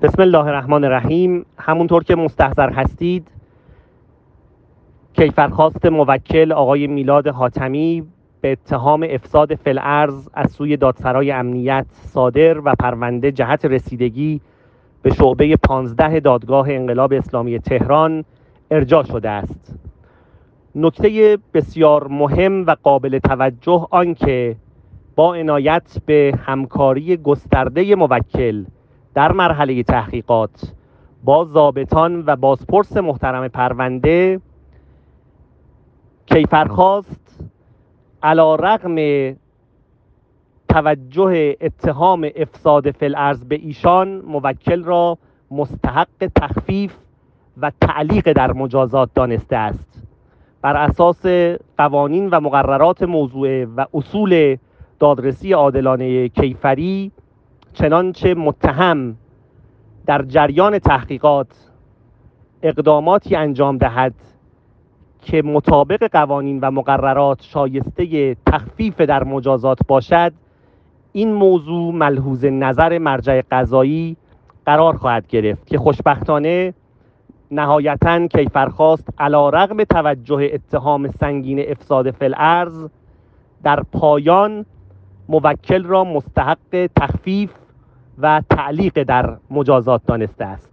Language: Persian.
بسم الله الرحمن الرحیم. همونطور که مستحضر هستید، کیفرخواست موکل آقای میلاد حاتمی به اتهام افساد فی الارض از سوی دادسرای امنیت صادر و پرونده جهت رسیدگی به شعبه 15 دادگاه انقلاب اسلامی تهران ارجاع شده است. نکته بسیار مهم و قابل توجه آنکه با عنایت به همکاری گسترده موکل در مرحله تحقیقات با ضابطان و بازپرس محترم پرونده، کیفرخواست علی‌رغم توجه اتهام افساد فی الارض به ایشان موکل را مستحق تخفیف و تعلیق در مجازات دانسته است. بر اساس قوانین و مقررات موضوعه و اصول دادرسی عادلانه کیفری، چنانچه متهم در جریان تحقیقات اقداماتی انجام دهد که مطابق قوانین و مقررات شایسته تخفیف در مجازات باشد، این موضوع ملحوظ نظر مرجع قضایی قرار خواهد گرفت که خوشبختانه نهایتاً کیفرخواست علی‌رغم توجه اتهام سنگین افساد فی الارض در پایان موکل را مستحق تخفیف و تعلیق در مجازات دانسته است.